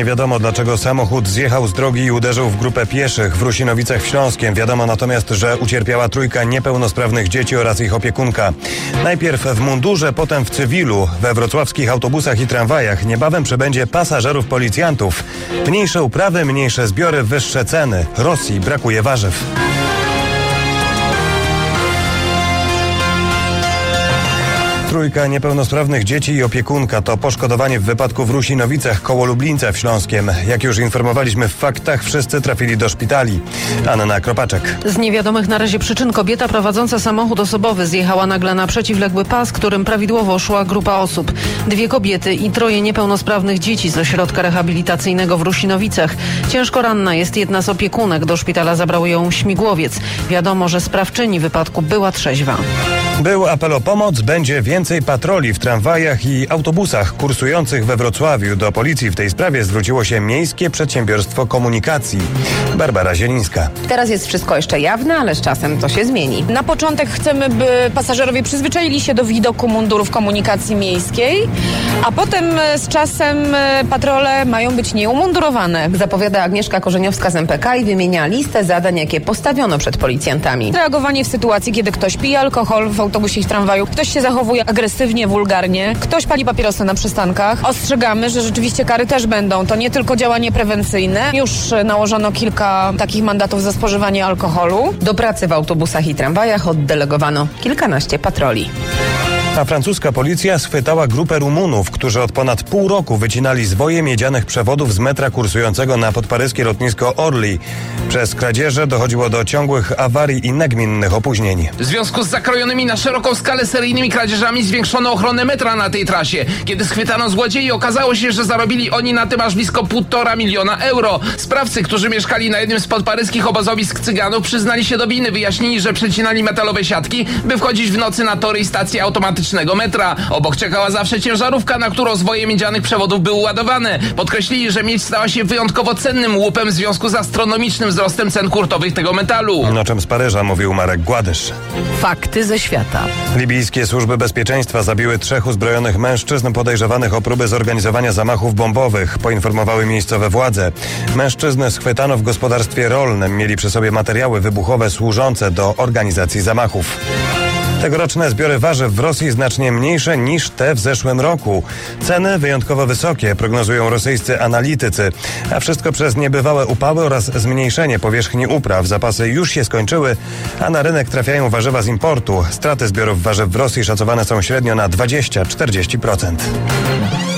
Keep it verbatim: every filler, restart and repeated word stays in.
nie wiadomo, dlaczego samochód zjechał z drogi i uderzył w grupę pieszych w Rusinowicach w Śląskiem. Wiadomo natomiast, że ucierpiała trójka niepełnosprawnych dzieci oraz ich opiekunka. Najpierw w mundurze, potem w cywilu. We wrocławskich autobusach i tramwajach niebawem przybędzie pasażerów policjantów. Mniejsze uprawy, mniejsze zbiory, wyższe ceny. Rosji brakuje warzyw. Trójka niepełnosprawnych dzieci i opiekunka to poszkodowani w wypadku w Rusinowicach koło Lublińca w Śląskiem. Jak już informowaliśmy w faktach, wszyscy trafili do szpitali. Anna Kropaczek. Z niewiadomych na razie przyczyn kobieta prowadząca samochód osobowy zjechała nagle na przeciwległy pas, którym prawidłowo szła grupa osób. Dwie kobiety i troje niepełnosprawnych dzieci z ośrodka rehabilitacyjnego w Rusinowicach. Ciężko ranna jest jedna z opiekunek. Do szpitala zabrał ją śmigłowiec. Wiadomo, że sprawczyni wypadku była trzeźwa. Był apel o pomoc, będzie więcej patroli w tramwajach i autobusach kursujących we Wrocławiu. Do policji w tej sprawie zwróciło się Miejskie Przedsiębiorstwo Komunikacji. Barbara Zielińska. Teraz jest wszystko jeszcze jawne, ale z czasem to się zmieni. Na początek chcemy, by pasażerowie przyzwyczaili się do widoku mundurów komunikacji miejskiej, a potem z czasem patrole mają być nieumundurowane. Zapowiada Agnieszka Korzeniowska z M P K i wymienia listę zadań, jakie postawiono przed policjantami. Reagowanie w sytuacji, kiedy ktoś pije alkohol w autobusie i w tramwaju, ktoś się zachowuje agresywnie, wulgarnie, ktoś pali papierosy na przystankach. Ostrzegamy, że rzeczywiście kary też będą. To nie tylko działanie prewencyjne. Już nałożono kilka takich mandatów za spożywanie alkoholu. Do pracy w autobusach i tramwajach oddelegowano kilkanaście patroli. A francuska policja schwytała grupę Rumunów, którzy od ponad pół roku wycinali zwoje miedzianych przewodów z metra kursującego na podparyskie lotnisko Orly. Przez kradzieże dochodziło do ciągłych awarii i nagminnych opóźnień. W związku z zakrojonymi na szeroką skalę seryjnymi kradzieżami zwiększono ochronę metra na tej trasie. Kiedy schwytano złodziei, okazało się, że zarobili oni na tym aż blisko półtora miliona euro. Sprawcy, którzy mieszkali na jednym z podparyskich obozowisk cyganów, przyznali się do winy. Wyjaśnili, że przecinali metalowe siatki, by wchodzić w nocy na tory i stacje automatyczne metra. Obok czekała zawsze ciężarówka, na którą zwoje miedzianych przewodów były ładowane. Podkreślili, że miedź stała się wyjątkowo cennym łupem w związku z astronomicznym wzrostem cen hurtowych tego metalu. Noczem z Paryża mówił Marek Gładysz. Fakty ze świata. Libijskie służby bezpieczeństwa zabiły trzech uzbrojonych mężczyzn podejrzewanych o próby zorganizowania zamachów bombowych, poinformowały miejscowe władze. Mężczyzn schwytano w gospodarstwie rolnym. Mieli przy sobie materiały wybuchowe służące do organizacji zamachów. Tegoroczne zbiory warzyw w Rosji znacznie mniejsze niż te w zeszłym roku. Ceny wyjątkowo wysokie, prognozują rosyjscy analitycy. A wszystko przez niebywałe upały oraz zmniejszenie powierzchni upraw. Zapasy już się skończyły, a na rynek trafiają warzywa z importu. Straty zbiorów warzyw w Rosji szacowane są średnio na dwadzieścia do czterdziestu procent.